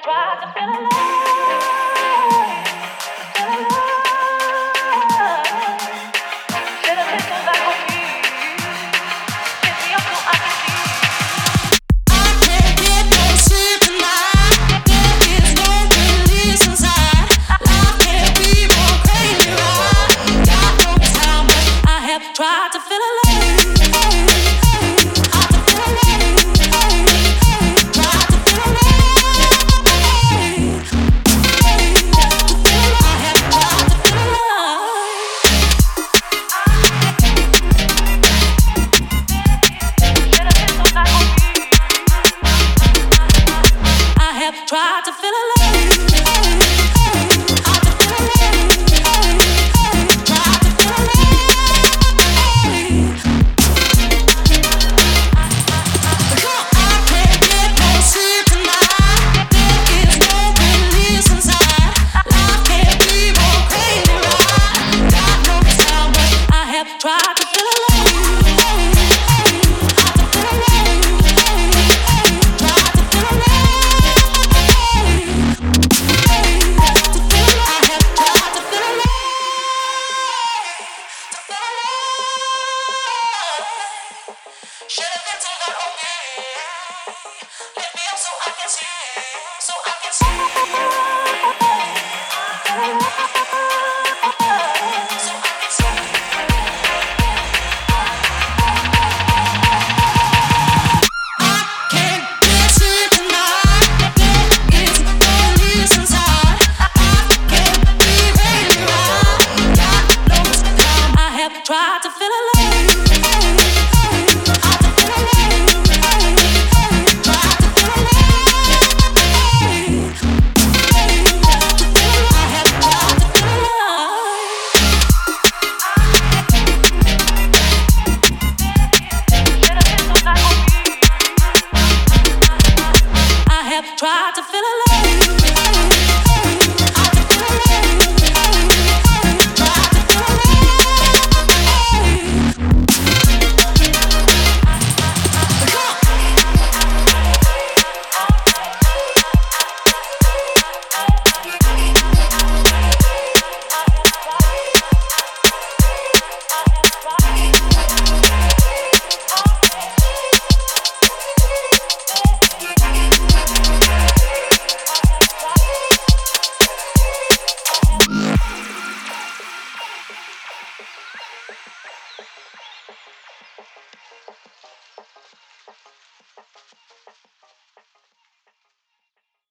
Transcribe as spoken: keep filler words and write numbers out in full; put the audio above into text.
tried to feel alive, feel alive. Should've listened back on me. Pick me up so I can see. I can't get no sleep tonight. There is no release inside. Life can't be more crazy, right? God knows how much I have tried to feel alive. Try to feel alive. Try to feel alive. Try to feel alive. Come on, I can't get no sleep tonight. There is no release inside. Life can't be more crazy, right? God knows how much I have tried to feel alive. Should've been taken on me. Let me up so I can see, so I can see. So I can see. I can't get sleep tonight. There is no release inside. I can't be ready right. God knows how I have tried to feel alive. Tried to feel alive.